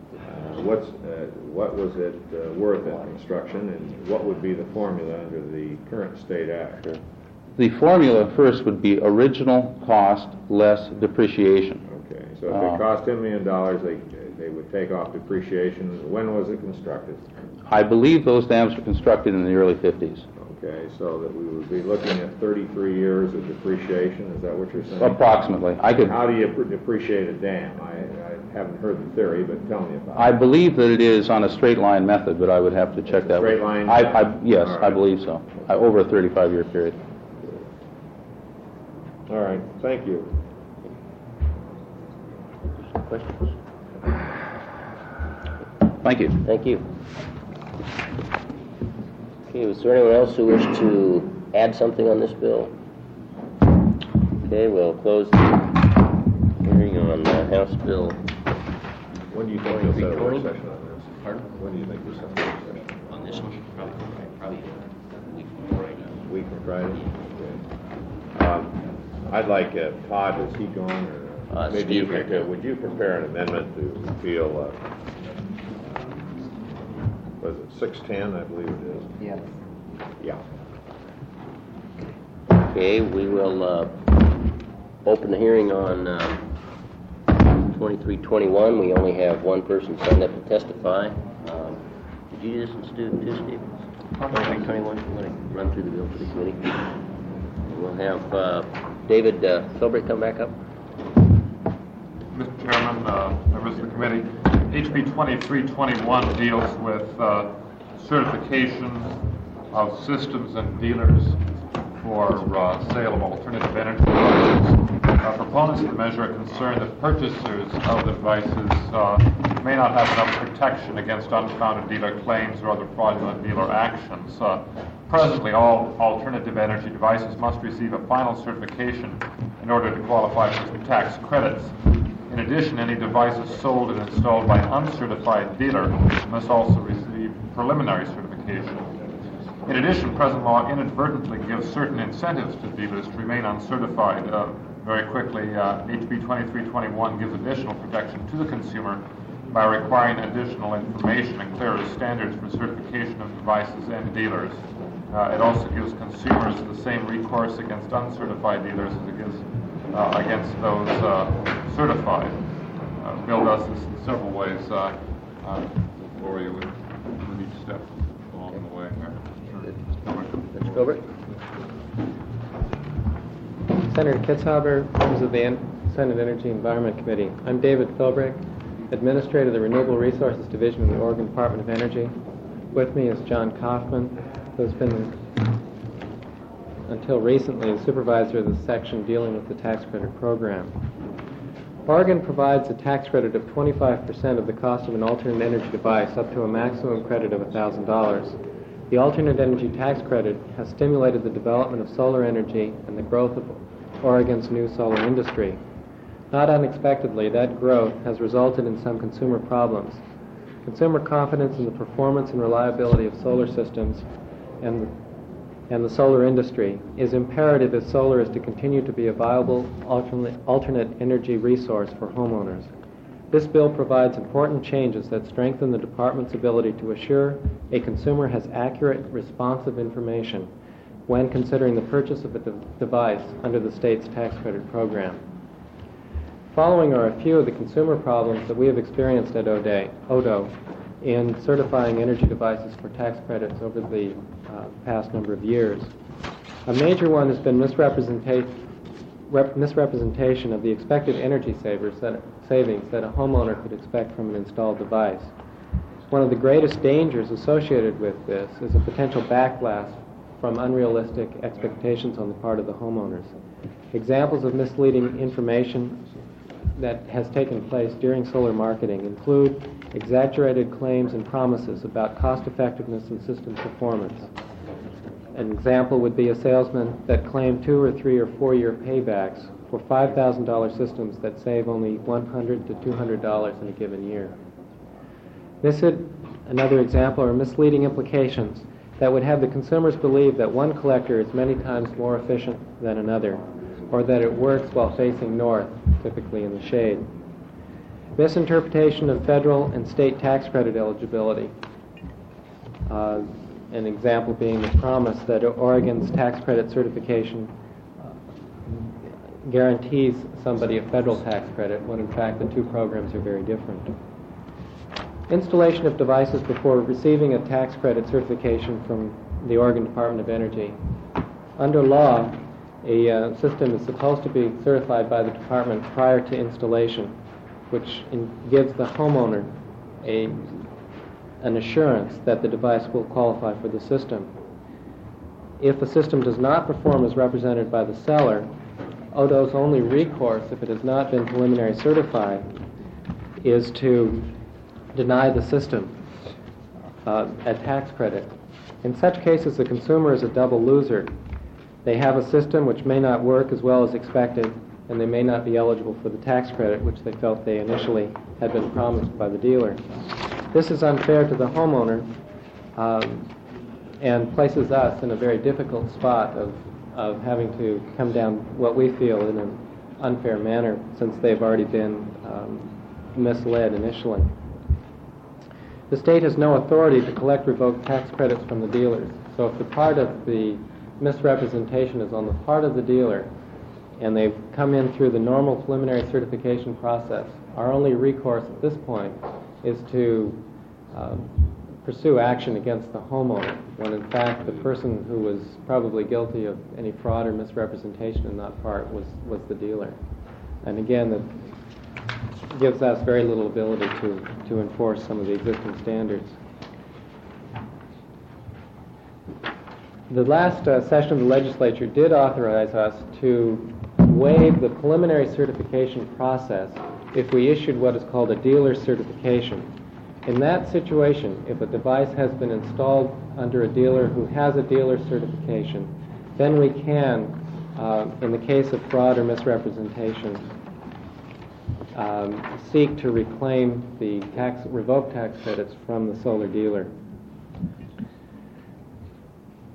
What was it worth at construction, and what would be the formula under the current state act? The formula first would be original cost less depreciation. Okay, so if it cost $10 million, they would take off depreciation. When was it constructed? I believe those dams were constructed in the early 50s. Okay, so that we would be looking at 33 years of depreciation. Is that what you're saying? Approximately. How do you depreciate a dam? I haven't heard the theory, but tell me about it. I believe that it is on a straight line method, but I would have to check that. Straight line? Yes, All right. I believe so. Over a 35-year period. All right, thank you. Questions? Thank you. Thank you. Okay, was there anyone else who wished to add something on this bill? Okay, we'll close the hearing on House Bill. When do you think you'll set a work 2320? session on this? Pardon? When do you think you'll set a work session? On this one? Probably a week from right now. Week from Friday? Okay. I'd like Todd, is he gone, or maybe you Steve right could, now. would you prepare an amendment to repeal, was it 610, I believe it is? Yes. Yeah. Okay, we will open the hearing on 2321. We only have one person signed up to testify. Did you do this too, Steve? 2321, you want to run through the bill for the committee? We'll have David Philbrick come back up. Mr. Chairman, members of the committee, HB 2321 deals with certification of systems and dealers for sale of alternative energy devices. Proponents of the measure are concerned that purchasers of the devices may not have enough protection against unfounded dealer claims or other fraudulent dealer actions. Presently, all alternative energy devices must receive a final certification in order to qualify for tax credits. In addition, any devices sold and installed by an uncertified dealer must also receive preliminary certification. In addition, present law inadvertently gives certain incentives to dealers to remain uncertified. Very quickly, HB 2321 gives additional protection to the consumer by requiring additional information and clearer standards for certification of devices and dealers. It also gives consumers the same recourse against uncertified dealers as it gives against those certified. Bill does this in several ways for you with each step along the way. Mr. Philbrick? Senator Kitzhaber, members of the Senate Energy Environment Committee. I'm David Philbrick, Administrator of the Renewable Resources Division of the Oregon Department of Energy. With me is John Kaufman, who's been, until recently, the supervisor of the section dealing with the tax credit program. Oregon provides a tax credit of 25% of the cost of an alternate energy device up to a maximum credit of $1,000. The alternate energy tax credit has stimulated the development of solar energy and the growth of Oregon's new solar industry. Not unexpectedly, that growth has resulted in some consumer problems. Consumer confidence in the performance and reliability of solar systems and the solar industry is imperative if solar is to continue to be a viable alternate energy resource for homeowners. This bill provides important changes that strengthen the department's ability to assure a consumer has accurate, responsive information when considering the purchase of a device under the state's tax credit program. Following are a few of the consumer problems that we have experienced at ODO in certifying energy devices for tax credits over the past number of years. A major one has been misrepresentation of the expected energy savings that a homeowner could expect from an installed device. One of the greatest dangers associated with this is a potential backlash from unrealistic expectations on the part of the homeowners. Examples of misleading information that has taken place during solar marketing include exaggerated claims and promises about cost effectiveness and system performance. An example would be a salesman that claimed 2 or 3 or 4 year paybacks for $5,000 systems that save only $100 to $200 in a given year. Another example are misleading implications that would have the consumers believe that one collector is many times more efficient than another, or that it works while facing north, typically in the shade. Misinterpretation of federal and state tax credit eligibility. An example being the promise that Oregon's tax credit certification guarantees somebody a federal tax credit, when in fact the two programs are very different. Installation of devices before receiving a tax credit certification from the Oregon Department of Energy. Under law, a system is supposed to be certified by the department prior to installation, which gives the homeowner an assurance that the device will qualify for the system. If the system does not perform as represented by the seller, ODO's only recourse, if it has not been preliminary certified, is to deny the system a tax credit. In such cases, the consumer is a double loser. They have a system which may not work as well as expected, and they may not be eligible for the tax credit which they felt they initially had been promised by the dealer. This is unfair to the homeowner and places us in a very difficult spot of having to come down what we feel in an unfair manner, since they've already been misled initially. The state has no authority to collect revoked tax credits from the dealers. So if the part of the misrepresentation is on the part of the dealer and they've come in through the normal preliminary certification process, our only recourse at this point is to pursue action against the homeowner, when in fact the person who was probably guilty of any fraud or misrepresentation in that part was the dealer. And again, that gives us very little ability to enforce some of the existing standards. The last session of the legislature did authorize us to waive the preliminary certification process if we issued what is called a dealer certification. In that situation, if a device has been installed under a dealer who has a dealer certification, then we can, in the case of fraud or misrepresentation, seek to reclaim the revoked tax credits from the solar dealer.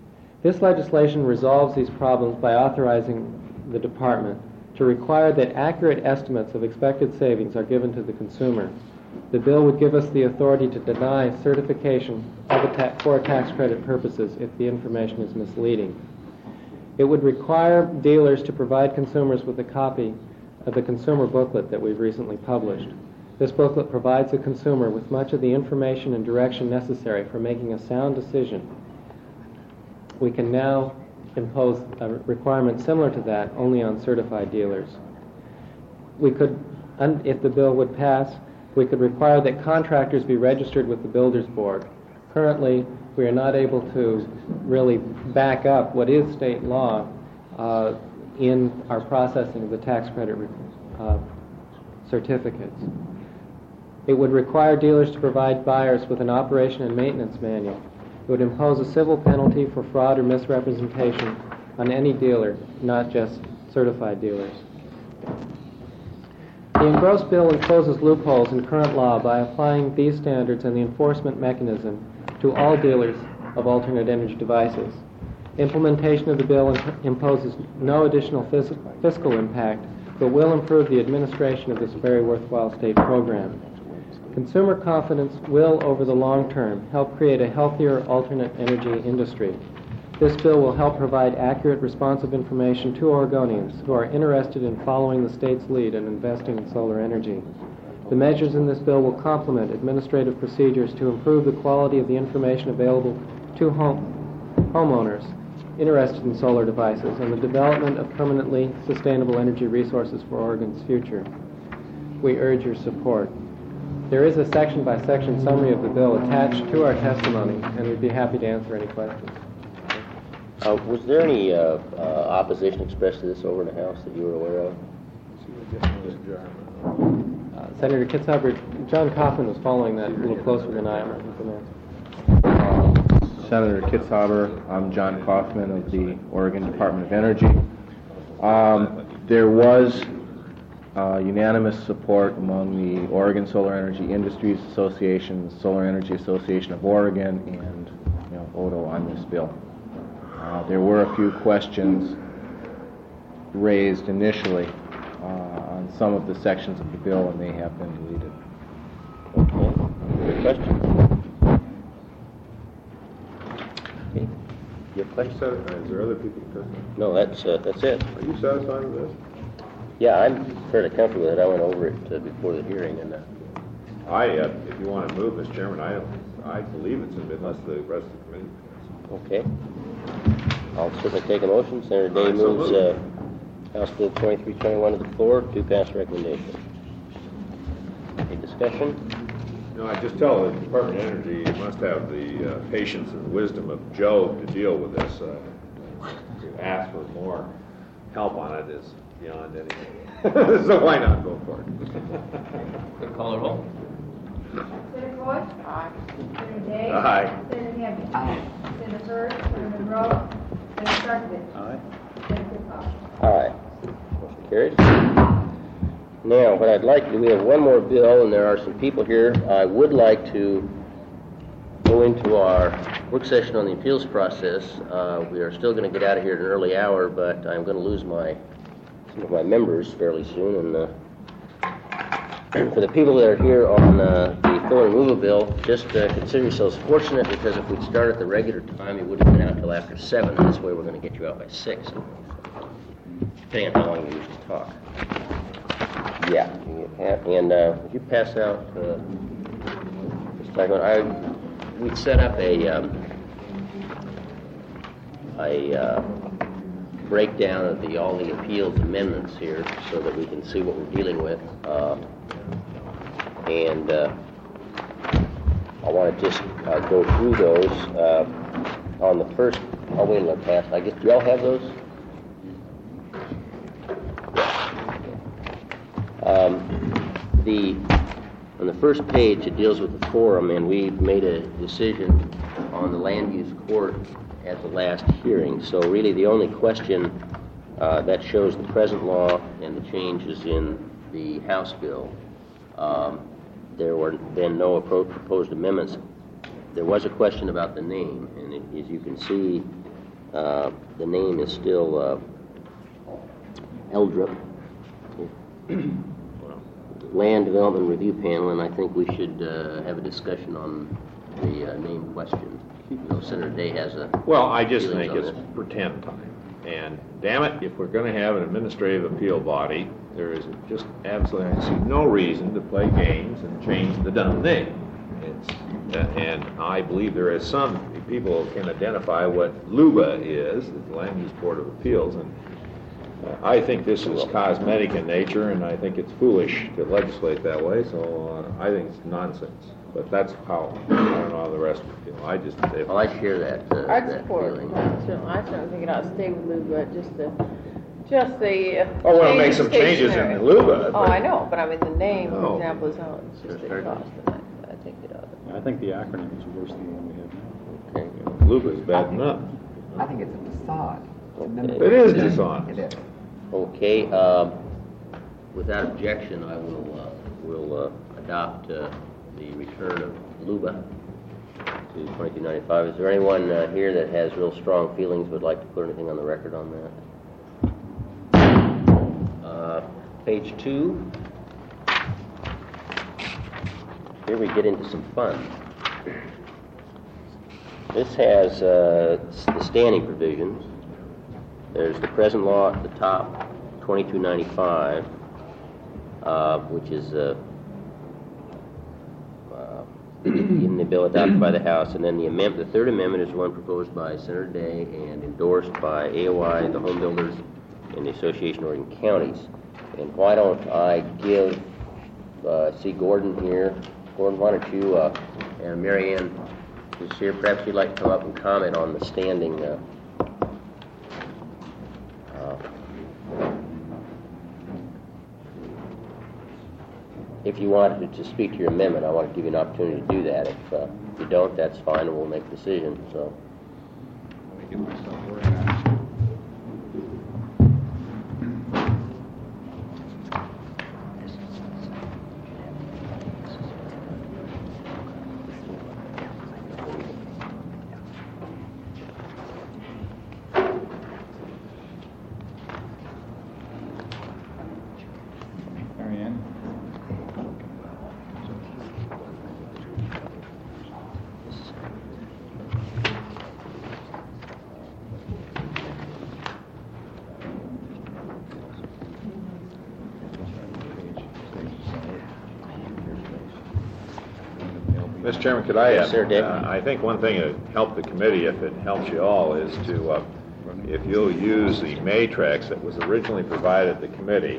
This legislation resolves these problems by authorizing the department to require that accurate estimates of expected savings are given to the consumer. The bill would give us the authority to deny certification for tax credit purposes if the information is misleading. It would require dealers to provide consumers with a copy of the consumer booklet that we've recently published. This booklet provides the consumer with much of the information and direction necessary for making a sound decision. We can now impose a requirement similar to that only on certified dealers. We could, if the bill would pass, we could require that contractors be registered with the Builders Board. Currently, we are not able to really back up what is state law in our processing of the tax credit certificates. It would require dealers to provide buyers with an operation and maintenance manual. It would impose a civil penalty for fraud or misrepresentation on any dealer, not just certified dealers. The engrossed bill encloses loopholes in current law by applying these standards and the enforcement mechanism to all dealers of alternate energy devices. Implementation of the bill imposes no additional fiscal impact, but will improve the administration of this very worthwhile state program. Consumer confidence will, over the long term, help create a healthier alternate energy industry. This bill will help provide accurate, responsive information to Oregonians who are interested in following the state's lead and investing in solar energy. The measures in this bill will complement administrative procedures to improve the quality of the information available to homeowners interested in solar devices and the development of permanently sustainable energy resources for Oregon's future. We urge your support. There is a section-by-section summary of the bill attached to our testimony, and we'd be happy to answer any questions. Was there any opposition expressed to this over in the House that you were aware of? Senator Kitzhaber, John Kaufman was following that a little closer than I am. Senator Kitzhaber, I'm John Kaufman of the Oregon Department of Energy. There was unanimous support among the Oregon Solar Energy Industries Association, the Solar Energy Association of Oregon, and ODO on this bill. There were a few questions raised initially on some of the sections of the bill, and they have been deleted. Okay. Good question. Okay. You have questions? Is there other people who No, that's it. Are you satisfied with this? Yeah, I'm fairly comfortable with it. I went over it before the hearing, and if you want to move, Mr. Chairman, I believe it's unless the rest of the committee. okay. I'll certainly take a motion. Senator Day moves House Bill 2321 to the floor to pass recommendation. Any discussion? No, I just tell the Department of Energy you must have the patience and wisdom of Job to deal with this. To ask for more help on it is beyond anything. So why not go for it? Call it roll. Senator Boyd? Aye. Senator Day? Aye. Senator Hampton? Aye. Senator Hurd? Senator Monroe? Senator Starkville? Aye. Senator Kitzhaber? Aye. Motion carries. Now, what I'd like to do, we have one more bill, and there are some people here. I would like to go into our work session on the appeals process. We are still going to get out of here at an early hour, but I'm going to lose some of my members fairly soon. And for the people that are here on the fill and removal bill, just consider yourselves fortunate, because if we'd started at the regular time, you wouldn't have been out until after 7. This way we're going to get you out by 6. Depending on how long you usually talk. Yeah. And would you pass out this document? We set up a breakdown of all the appeals amendments here so that we can see what we're dealing with. And I want to just go through those. On the first, I'll wait until I pass. I guess, do y'all have those? On the first page, it deals with the forum, and we made a decision on the land use court at the last hearing. So really the only question that shows the present law and the changes in the House bill. There were then no proposed amendments. There was a question about the name, and as you can see The name is still Eldrup. Land Development Review Panel, and I think we should have a discussion on the name question. You know, Senator Day has a... Well, I just feelings think on it's this. pretend time. And damn it, if we're going to have an administrative appeal body, there is just absolutely, I see no reason to play games and change the dumb name. And I believe there is some people can identify what LUBA is, the Land Use Board of Appeals, and I think this is cosmetic in nature, and I think it's foolish to legislate that way, so I think it's nonsense. But that's how, I don't know how the rest of it feel. I just... Well, I share that, I'd that support it. feeling. I certainly think it ought to stay with LUBA, just the Oh, we'll make some changes in stationary. LUBA. Oh, I know, but I mean, the name, for Oh. example, is how it's just a cost, and I take it out. I think the acronym is worse than the one we have now. Okay. LUBA is bad enough. I think it's a facade. It is dishonest. It is. Okay, without objection, I will adopt the return of LUBA to 2295. Is there anyone here that has real strong feelings, would like to put anything on the record on that? Page 2. Here we get into some fun. This has the standing provisions. There's the present law at the top, 2295, which is in the bill adopted by the House, and then the third amendment is one proposed by Senator Day and endorsed by AOI, the Home Builders, and the Association of Oregon Counties. And why don't I give, see Gordon here. Gordon, why don't you, and Mary Ann is here, perhaps you'd like to come up and comment on the standing if you wanted to speak to your amendment, I want to give you an opportunity to do that. If you don't, that's fine, and we'll make a decision. So. Let me get myself organized. Mr. Chairman, could I, Yes, sir, Dick. I think one thing that helped the committee, if it helps you all, is to, if you'll use the matrix that was originally provided to the committee,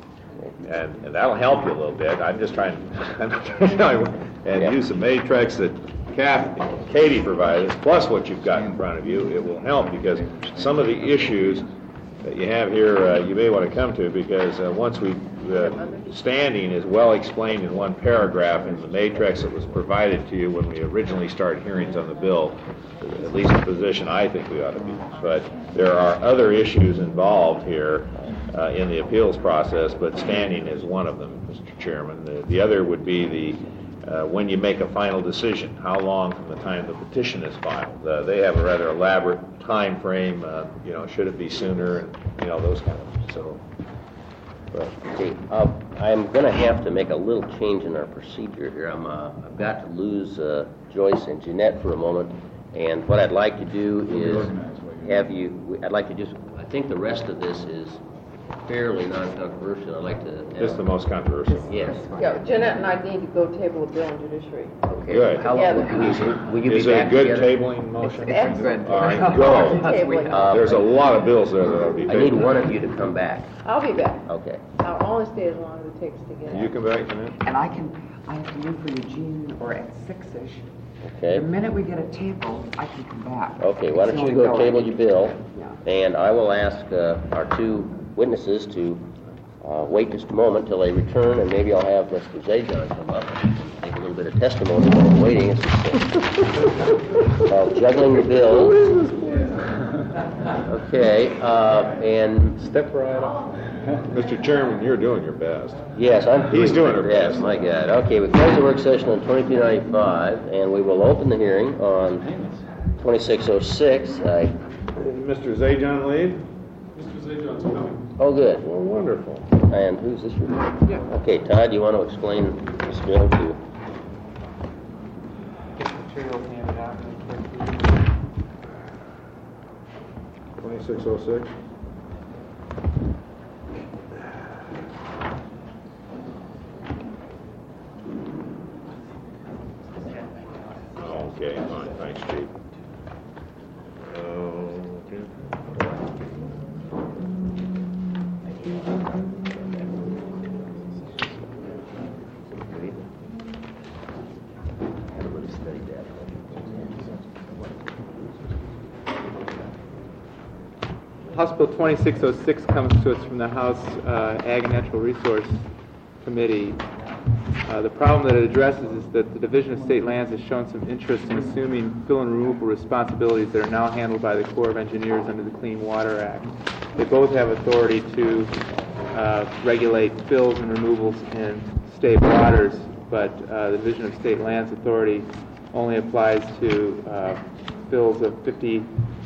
and that'll help you a little bit. I'm just trying and use the matrix that Katie provided, plus what you've got in front of you. It will help, because some of the issues that you have here, you may want to come to, because once we standing is well explained in one paragraph in the matrix that was provided to you when we originally started hearings on the bill, at least the position I think we ought to be. But there are other issues involved here in the appeals process, but standing is one of them, Mr. Chairman. The other would be the when you make a final decision, how long from the time the petition is filed. They have a rather elaborate time frame, should it be sooner, and, those kind of things. So. Okay, I'm going to have to make a little change in our procedure here. I've got to lose Joyce and Jeanette for a moment, and what I'd like to do is have you, I'd like to just, I think the rest of this is fairly non-controversial. I'd like to... This is the most controversial. Yes. Yeah, Jeanette and I need to go table a bill in judiciary. Okay. Good. How long will you be Is it a back good together? tabling motion? Excellent. All right, go. Tabling. There's a lot of bills there that'll be I tabled. need one of you to come back. I'll be back. Okay. I'll only stay as long as it takes to get You out. come back, Jeanette? And I have to leave for Eugene or at 6-ish. Okay. The minute we get a table, I can come back. Okay, why don't you go table your bill, and I will ask our two witnesses to wait just a moment till they return, and maybe I'll have Mr. Zajon come up and take a little bit of testimony while I'm waiting. It's juggling the bills. Okay, and... Step right up. Mr. Chairman, you're doing your best. Yes, He's doing my her best. My God. Okay, we close the work session on 2295, and we will open the hearing on 2606. Mr. Zajon lead? Mr. Zajon's coming. Oh, good. Well, wonderful. And who's this for? Yeah. Okay, Todd, you want to explain this bill to? Material handed out. 2606. Okay, fine, thanks, Chief. Okay. House Bill 2606 comes to us from the House Ag and Natural Resource Committee. The problem that it addresses is that the Division of State Lands has shown some interest in assuming fill and removal responsibilities that are now handled by the Corps of Engineers under the Clean Water Act. They both have authority to regulate fills and removals in state waters, but the Division of State Lands authority only applies to fills of 50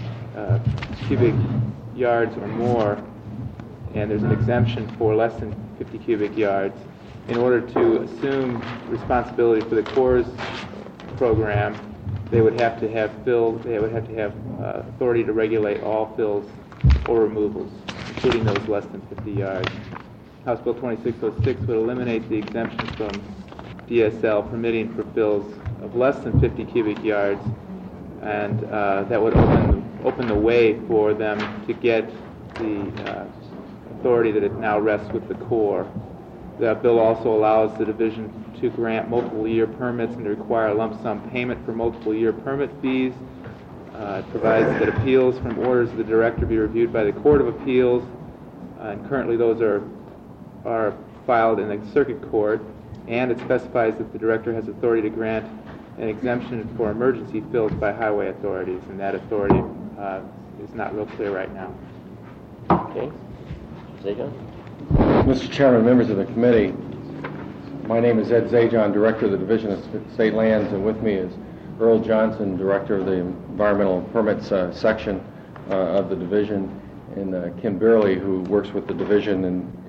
cubic yards or more, and there's an exemption for less than 50 cubic yards. In order to assume responsibility for the Corps' program, they would have to have authority to regulate all fills or removals, including those less than 50 yards. House Bill 2606 would eliminate the exemption from DSL permitting for fills of less than 50 cubic yards, and that would open the way for them to get the authority that it now rests with the Corps. The bill also allows the division to grant multiple-year permits and to require a lump sum payment for multiple-year permit fees. It provides that appeals from orders of the director be reviewed by the Court of Appeals, and currently those are filed in the Circuit Court, and it specifies that the director has authority to grant an exemption for emergency fills by highway authorities, and that authority is not real clear right now. Okay. Zajon? Mr. Chairman, members of the committee, my name is Ed Zajon, Director of the Division of State Lands, and with me is Earl Johnson, Director of the Environmental Permits Section of the Division, and Kim Burley, who works with the Division and